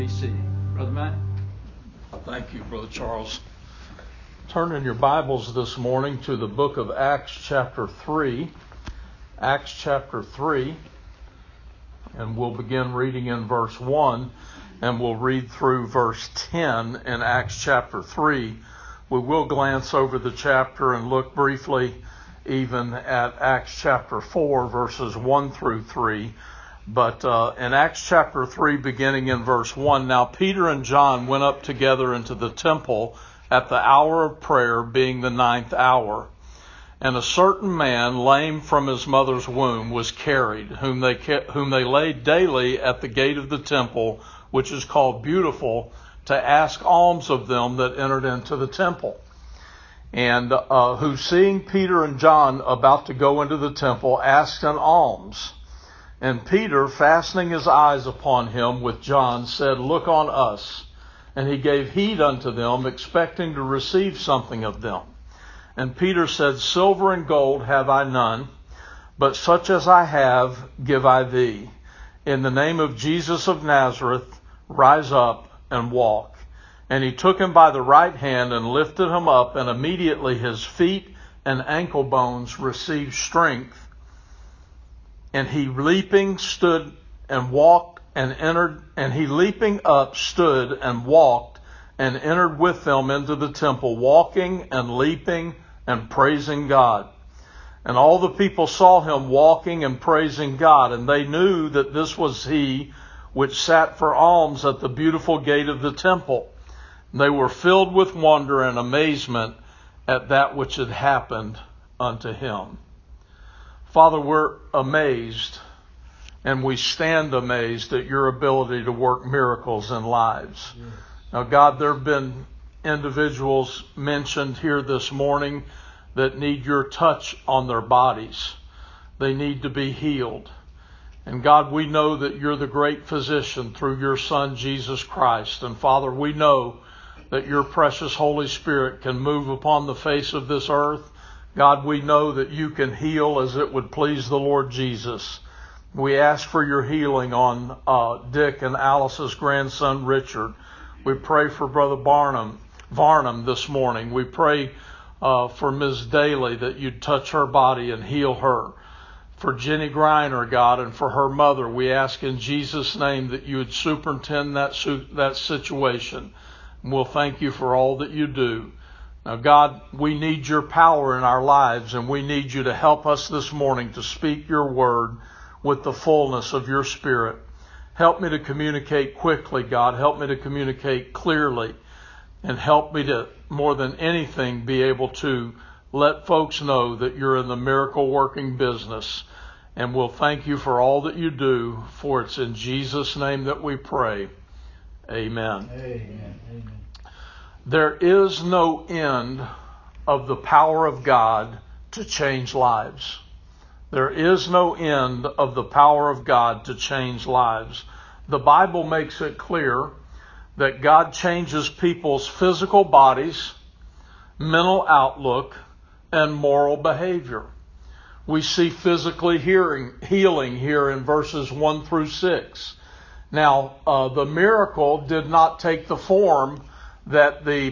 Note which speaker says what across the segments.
Speaker 1: BC. Brother Matt?
Speaker 2: Thank you, Brother Charles. Turn in your Bibles this morning to the book of Acts chapter 3. Acts chapter 3. And we'll begin reading in verse 1. And we'll read through verse 10 in Acts chapter 3. We will glance over the chapter and look briefly even at Acts chapter 4, verses 1 through 3. But in Acts chapter 3, beginning in verse 1, now Peter and John went up together into the temple at the hour of prayer, being the 9th hour. And a certain man, lame from his mother's womb, was carried, whom they laid daily at the gate of the temple, which is called Beautiful, to ask alms of them that entered into the temple. And who, seeing Peter and John about to go into the temple, asked an alms. And Peter, fastening his eyes upon him with John, said, Look on us. And he gave heed unto them, expecting to receive something of them. And Peter said, Silver and gold have I none, but such as I have give I thee. In the name of Jesus of Nazareth, rise up and walk. And he took him by the right hand and lifted him up, and immediately his feet and ankle bones received strength. And he leaping stood and walked and entered, and he leaping up stood and walked and entered with them into the temple, walking and leaping and praising God. And all the people saw him walking and praising God, and they knew that this was he which sat for alms at the beautiful gate of the temple. They were filled with wonder and amazement at that which had happened unto him. Father, we're amazed, and we stand amazed at your ability to work miracles in lives. Yes. Now, God, there have been individuals mentioned here this morning that need your touch on their bodies. They need to be healed. And God, we know that you're the great physician through your Son, Jesus Christ. And Father, we know that your precious Holy Spirit can move upon the face of this earth. God, we know that you can heal as it would please the Lord Jesus. We ask for your healing on Dick and Alice's grandson, Richard. We pray for Brother Varnum this morning. We pray for Ms. Daly that you'd touch her body and heal her. For Jenny Griner, God, and for her mother, we ask in Jesus' name that you would superintend that situation. And we'll thank you for all that you do. Now, God, we need your power in our lives, and we need you to help us this morning to speak your word with the fullness of your Spirit. Help me to communicate quickly, God. Help me to communicate clearly, and help me to, more than anything, be able to let folks know that you're in the miracle working business. And we'll thank you for all that you do, for it's in Jesus' name that we pray. Amen.
Speaker 1: Amen. Amen.
Speaker 2: There is no end of the power of God to change lives. There is no end of the power of God to change lives. The Bible makes it clear that God changes people's physical bodies, mental outlook, and moral behavior. We see physically healing here in verses 1 through 6. Now, the miracle did not take the form that the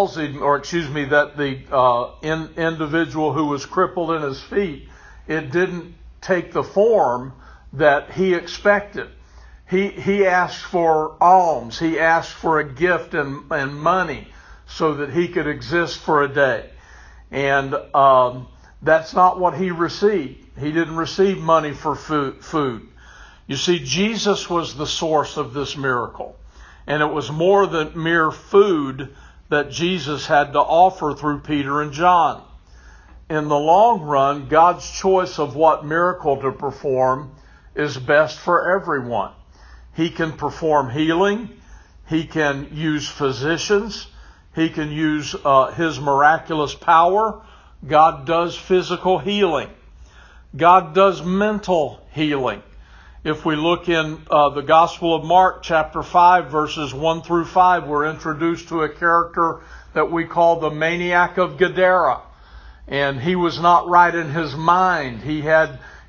Speaker 2: individual who was crippled in his feet, it didn't take the form that he expected. He asked for alms. He asked for a gift and money so that he could exist for a day. And that's not what he received. He didn't receive money for food. You see, Jesus was the source of this miracle. And it was more than mere food that Jesus had to offer through Peter and John. In the long run, God's choice of what miracle to perform is best for everyone. He can perform healing. He can use physicians. He can use his miraculous power. God does physical healing. God does mental healing. If we look in the Gospel of Mark, chapter 5, verses 1 through 5, we're introduced to a character that we call the maniac of Gadara. And he was not right in his mind. He had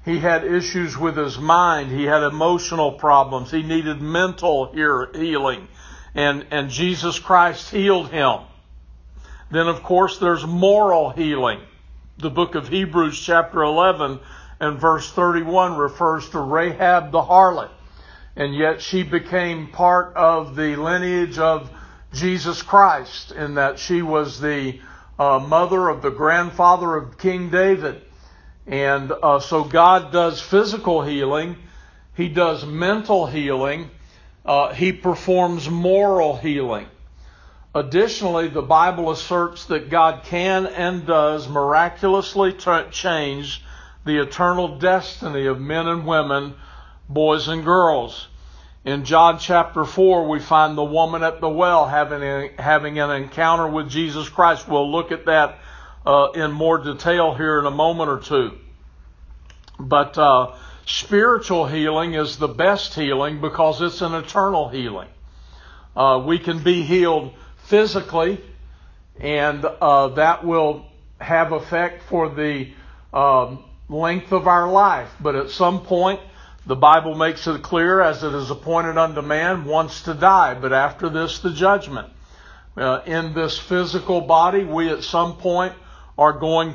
Speaker 2: He had issues with his mind. He had emotional problems. He needed mental healing. And Jesus Christ healed him. Then, of course, there's moral healing. The book of Hebrews chapter 11 and verse 31 refers to Rahab the harlot. And yet she became part of the lineage of Jesus Christ in that she was the mother of the grandfather of King David. And so God does physical healing. He does mental healing. He performs moral healing. Additionally, the Bible asserts that God can and does miraculously change the eternal destiny of men and women, boys and girls. In John chapter 4, we find the woman at the well having an encounter with Jesus Christ. We'll look at that in more detail here in a moment or two. But spiritual healing is the best healing because it's an eternal healing. We can be healed physically, and that will have effect for the length of our life. But at some point, the Bible makes it clear, as it is appointed unto man once to die, but after this the judgment. In this physical body, we at some point are going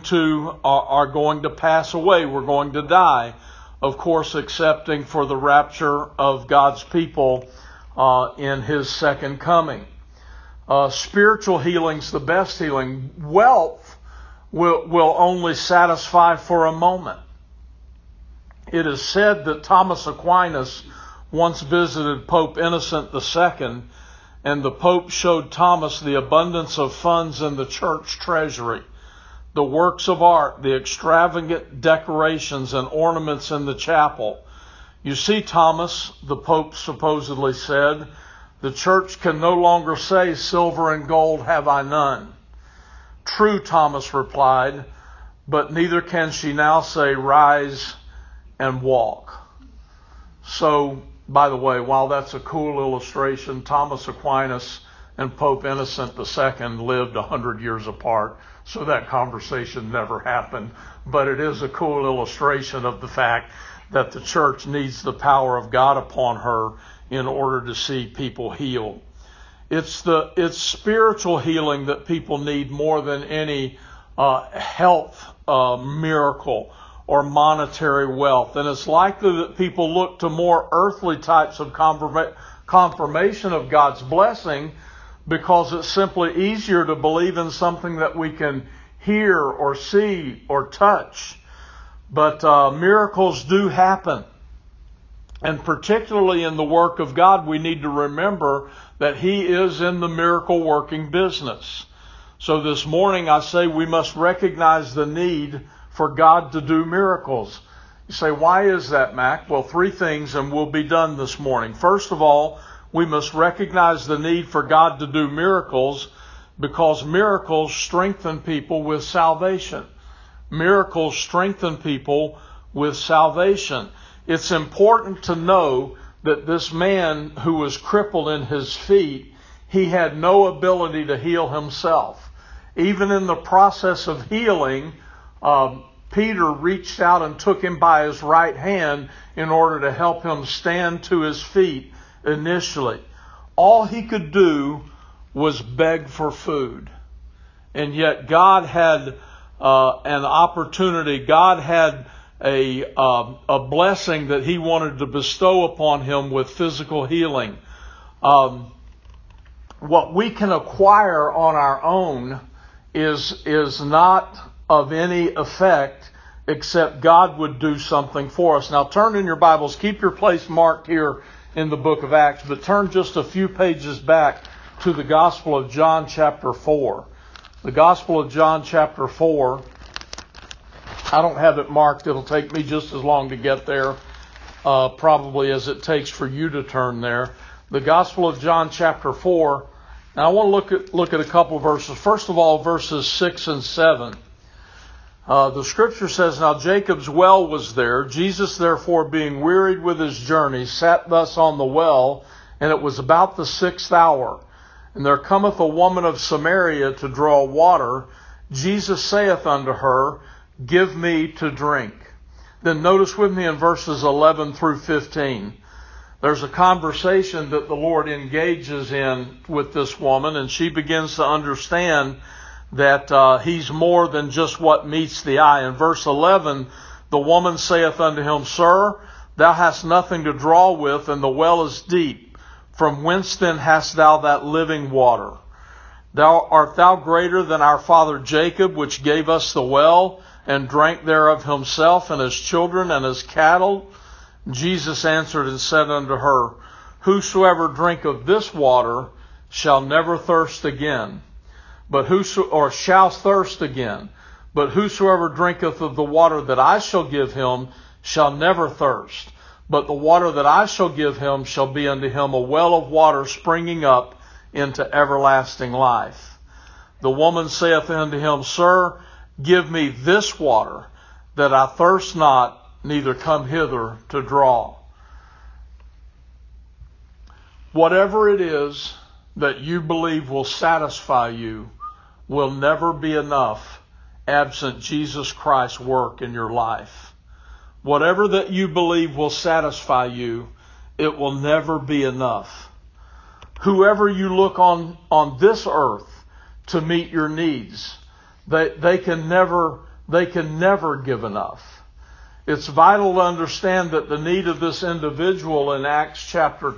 Speaker 2: to pass away. We're going to die, of course, excepting for the rapture of God's people in His second coming. Spiritual healing's the best healing. Wealth will only satisfy for a moment. It is said that Thomas Aquinas once visited Pope Innocent II, and the Pope showed Thomas the abundance of funds in the church treasury, the works of art, the extravagant decorations and ornaments in the chapel. You see, Thomas, the Pope supposedly said, the church can no longer say, silver and gold have I none. True, Thomas replied, but neither can she now say, rise and walk. So, by the way, while that's a cool illustration, Thomas Aquinas and Pope Innocent II lived 100 years apart, so that conversation never happened. But it is a cool illustration of the fact that the church needs the power of God upon her in order to see people healed. It's spiritual healing that people need more than any health miracle or monetary wealth. And it's likely that people look to more earthly types of confirmation of God's blessing because it's simply easier to believe in something that we can hear or see or touch. But miracles do happen. And particularly in the work of God, we need to remember that He is in the miracle working business. So this morning I say we must recognize the need for God to do miracles. You say, why is that, Mac? Well, three things and we'll be done this morning. First of all, we must recognize the need for God to do miracles because miracles strengthen people with salvation. Miracles strengthen people with salvation. It's important to know that this man who was crippled in his feet, he had no ability to heal himself. Even in the process of healing, Peter reached out and took him by his right hand in order to help him stand to his feet initially. All he could do was beg for food. And yet God had an opportunity. God had a blessing that He wanted to bestow upon him with physical healing. What we can acquire on our own is not of any effect except God would do something for us. Now turn in your Bibles, keep your place marked here in the book of Acts, but turn just a few pages back to the Gospel of John chapter 4. The Gospel of John chapter 4. I don't have it marked. It'll take me just as long to get there, probably as it takes for you to turn there. The Gospel of John chapter 4. Now I want to look at a couple of verses. First of all, verses 6 and 7. The scripture says, Now Jacob's well was there. Jesus, therefore, being wearied with his journey, sat thus on the well, and it was about the 6th hour. And there cometh a woman of Samaria to draw water. Jesus saith unto her, Give me to drink. Then notice with me in verses 11 through 15. There's a conversation that the Lord engages in with this woman, and she begins to understand that He's more than just what meets the eye. In verse 11, the woman saith unto him, Sir, thou hast nothing to draw with, and the well is deep. From whence then hast thou that living water? Art thou greater than our father Jacob, which gave us the well, and drank thereof himself, and his children, and his cattle? Jesus answered and said unto her, Whosoever drinketh this water shall never thirst again, shall thirst again. But whosoever drinketh of the water that I shall give him shall never thirst. But the water that I shall give him shall be unto him a well of water springing up into everlasting life. The woman saith unto him, Sir, give me this water, that I thirst not, neither come hither to draw. Whatever it is that you believe will satisfy you will never be enough absent Jesus Christ's work in your life. Whatever that you believe will satisfy you, it will never be enough. Whoever you look on this earth to meet your needs, they can never give enough. It's vital to understand that the need of this individual in Acts chapter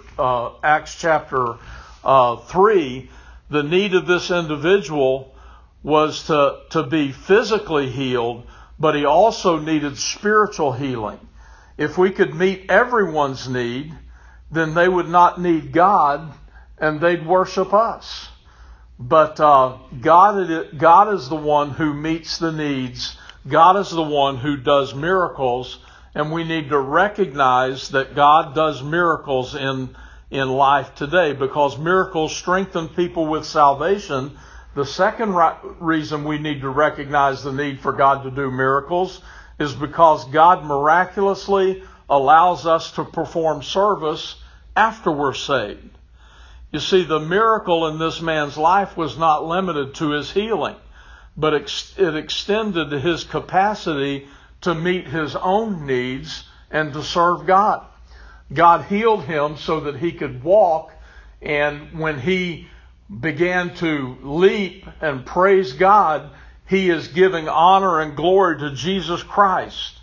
Speaker 2: 3, the need of this individual was to be physically healed, but he also needed spiritual healing. If we could meet everyone's need, then they would not need God and they'd worship us. But God is the one who meets the needs. God is the one who does miracles, and we need to recognize that God does miracles in life today, because miracles strengthen people with salvation. The second reason we need to recognize the need for God to do miracles is because God miraculously allows us to perform service after we're saved. You see, the miracle in this man's life was not limited to his healing, but it extended to his capacity to meet his own needs and to serve God. God healed him so that he could walk, and when he began to leap and praise God, he is giving honor and glory to Jesus Christ.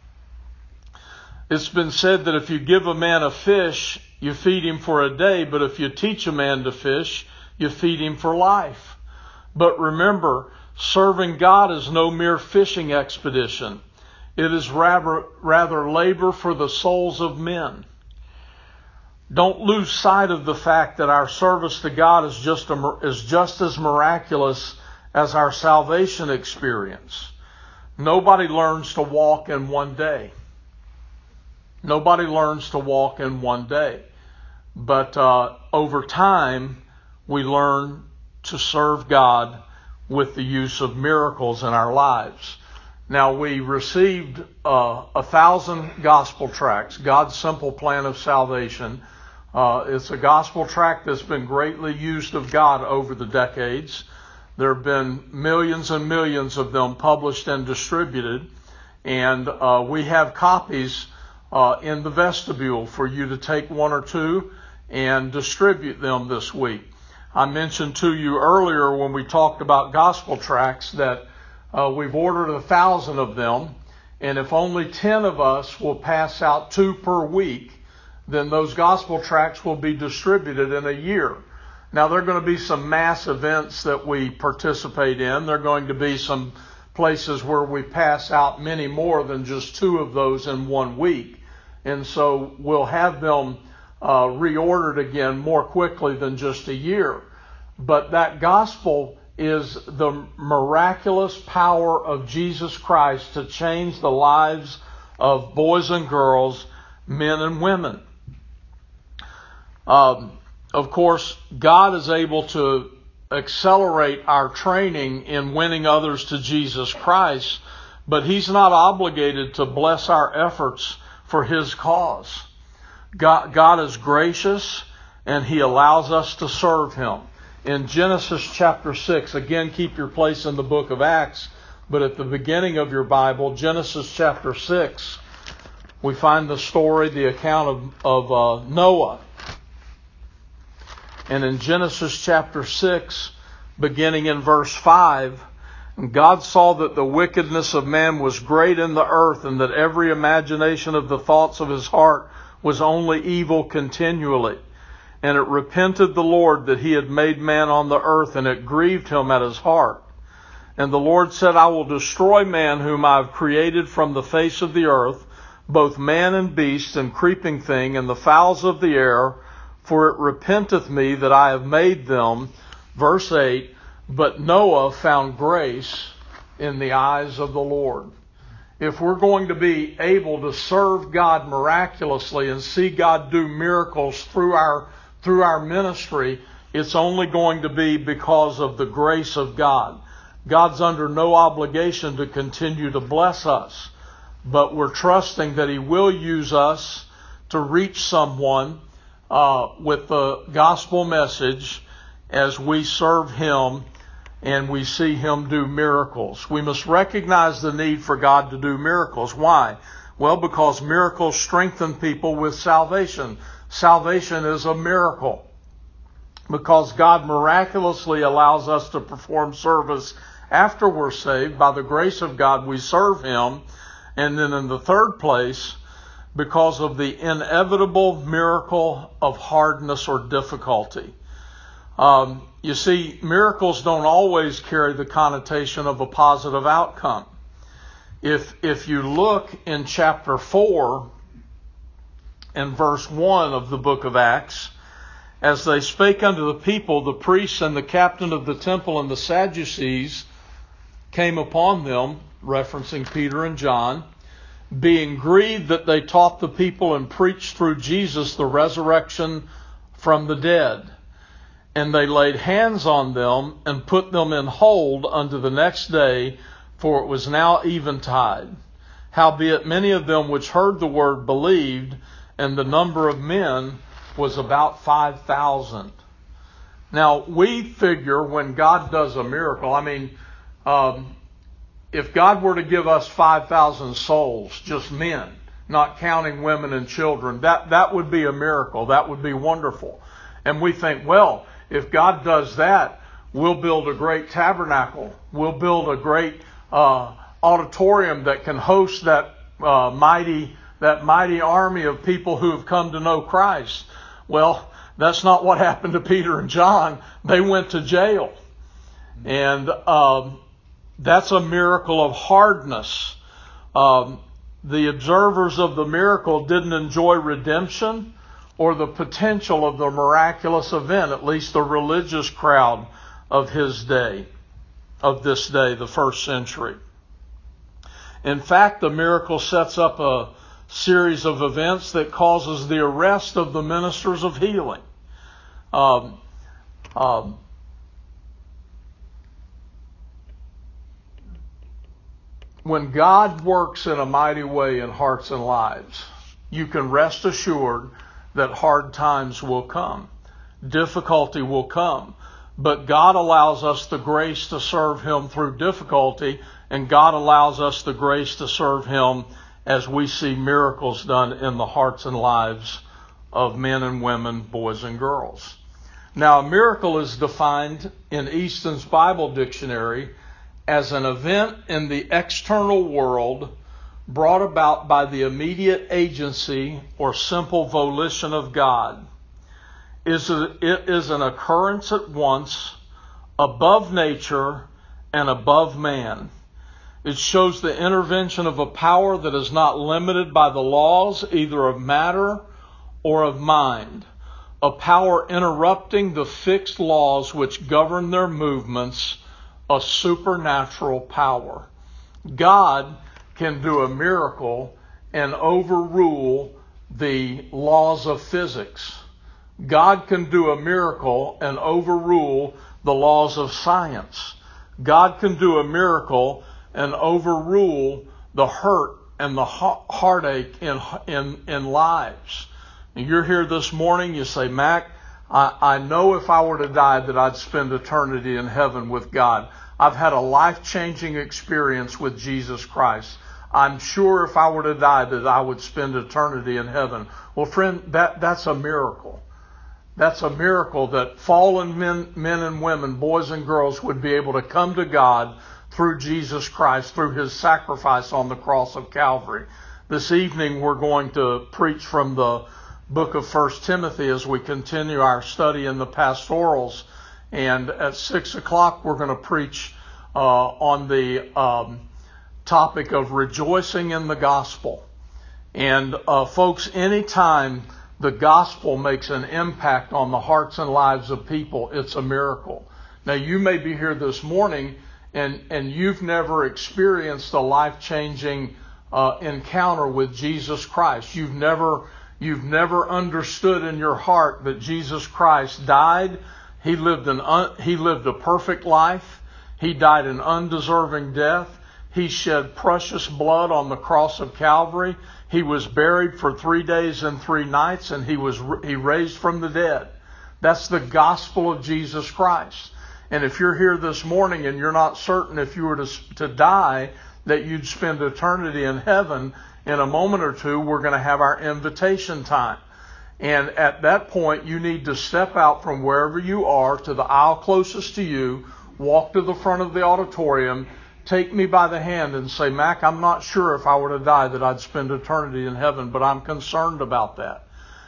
Speaker 2: It's been said that if you give a man a fish, you feed him for a day, but if you teach a man to fish, you feed him for life. But remember, serving God is no mere fishing expedition. It is rather labor for the souls of men. Don't lose sight of the fact that our service to God is just as miraculous as our salvation experience. Nobody learns to walk in one day. Nobody learns to walk in one day. But over time, we learn to serve God with the use of miracles in our lives. Now, we received 1,000 gospel tracts, God's Simple Plan of Salvation. It's a gospel tract that's been greatly used of God over the decades. There have been millions and millions of them published and distributed. And we have copies in the vestibule for you to take one or two and distribute them this week. I mentioned to you earlier when we talked about gospel tracts that we've ordered 1,000 of them, and if only 10 of us will pass out 2 per week, then those gospel tracts will be distributed in a year. Now, there are going to be some mass events that we participate in. There are going to be some places where we pass out many more than just 2 of those in 1 week. And so we'll have them reordered again more quickly than just a year. But that gospel is the miraculous power of Jesus Christ to change the lives of boys and girls, men and women. Of course, God is able to accelerate our training in winning others to Jesus Christ, but He's not obligated to bless our efforts for His cause. God is gracious, and He allows us to serve Him. In Genesis chapter 6, again, keep your place in the book of Acts, but at the beginning of your Bible, Genesis chapter 6, we find the account of Noah. And in Genesis chapter 6, beginning in verse 5, God saw that the wickedness of man was great in the earth, and that every imagination of the thoughts of his heart was only evil continually. And it repented the Lord that he had made man on the earth, and it grieved him at his heart. And the Lord said, I will destroy man whom I have created from the face of the earth, both man and beast and creeping thing, and the fowls of the air, for it repenteth me that I have made them. Verse 8, but Noah found grace in the eyes of the Lord. If we're going to be able to serve God miraculously and see God do miracles through our ministry, it's only going to be because of the grace of God. God's under no obligation to continue to bless us, but we're trusting that He will use us to reach someone with the gospel message as we serve Him and we see Him do miracles. We must recognize the need for God to do miracles. Why? Well, because miracles strengthen people with salvation. Salvation is a miracle. Because God miraculously allows us to perform service after we're saved. By the grace of God, we serve Him. And then in the third place, because of the inevitable miracle of hardness or difficulty. You see, miracles don't always carry the connotation of a positive outcome. If you look in chapter 4 and verse 1 of the book of Acts, as they spake unto the people, the priests and the captain of the temple and the Sadducees came upon them, referencing Peter and John, being grieved that they taught the people and preached through Jesus the resurrection from the dead. And they laid hands on them and put them in hold unto the next day, for it was now eventide. Howbeit many of them which heard the word believed, and the number of men was about 5,000. Now, we figure when God does a miracle, if God were to give us 5,000 souls, just men, not counting women and children, that would be a miracle. That would be wonderful. And we think, well, if God does that, we'll build a great tabernacle. We'll build a great auditorium that can host that mighty army of people who have come to know Christ. Well, that's not what happened to Peter and John. They went to jail. And that's a miracle of hardness. The observers of the miracle didn't enjoy redemption or the potential of the miraculous event, at least the religious crowd of this day, the first century. In fact, the miracle sets up a series of events that causes the arrest of the ministers of healing. When God works in a mighty way in hearts and lives, you can rest assured that hard times will come. Difficulty will come. But God allows us the grace to serve Him through difficulty, and God allows us the grace to serve Him as we see miracles done in the hearts and lives of men and women, boys and girls. Now, a miracle is defined in Easton's Bible Dictionary as an event in the external world brought about by the immediate agency or simple volition of God. It is an occurrence at once above nature and above man. It shows the intervention of a power that is not limited by the laws either of matter or of mind. A power interrupting the fixed laws which govern their movements, a supernatural power. God can do a miracle and overrule the laws of physics. God can do a miracle and overrule the laws of science. God can do a miracle and overrule the hurt and the heartache in lives. And you're here this morning, you say, Mac, I know if I were to die that I'd spend eternity in heaven with God. I've had a life-changing experience with Jesus Christ. I'm sure if I were to die that I would spend eternity in heaven. Well, friend, that's a miracle. That's a miracle that fallen men and women, boys and girls, would be able to come to God through Jesus Christ, through His sacrifice on the cross of Calvary. This evening we're going to preach from the book of 1 Timothy as we continue our study in the pastorals. And at 6 o'clock we're going to preach on the topic of rejoicing in the gospel. And folks, anytime the gospel makes an impact on the hearts and lives of people, it's a miracle. Now, you may be here this morning and you've never experienced a life-changing encounter with Jesus Christ. You've never understood in your heart that Jesus Christ died. He lived a perfect life. He died an undeserving death. He shed precious blood on the cross of Calvary. He was buried for 3 days and 3 nights, and he raised from the dead. That's the gospel of Jesus Christ. And if you're here this morning and you're not certain if you were to die that you'd spend eternity in heaven, in a moment or two we're going to have our invitation time. And at that point you need to step out from wherever you are to the aisle closest to you, walk to the front of the auditorium, take me by the hand and say, Mac, I'm not sure if I were to die that I'd spend eternity in heaven, but I'm concerned about that.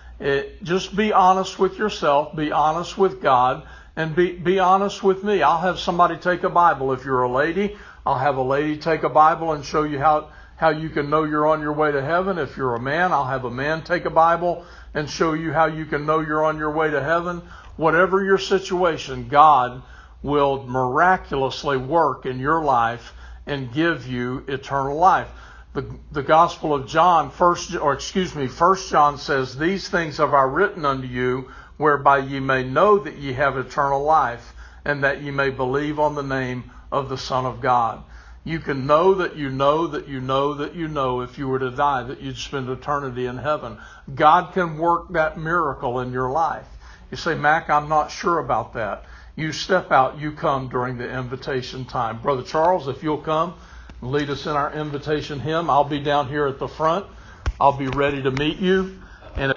Speaker 2: Just be honest with yourself, be honest with God, and be honest with me. I'll have somebody take a Bible. If you're a lady, I'll have a lady take a Bible and show you how you can know you're on your way to heaven. If you're a man, I'll have a man take a Bible and show you how you can know you're on your way to heaven. Whatever your situation, God will miraculously work in your life and give you eternal life. The Gospel of John, 1 John says, these things have I written unto you, whereby ye may know that ye have eternal life, and that ye may believe on the name of the Son of God. You can know that you know that you know that you know if you were to die that you'd spend eternity in heaven. God can work that miracle in your life. You say, Mac, I'm not sure about that. You step out, you come during the invitation time. Brother Charles, if you'll come and lead us in our invitation hymn, I'll be down here at the front. I'll be ready to meet you.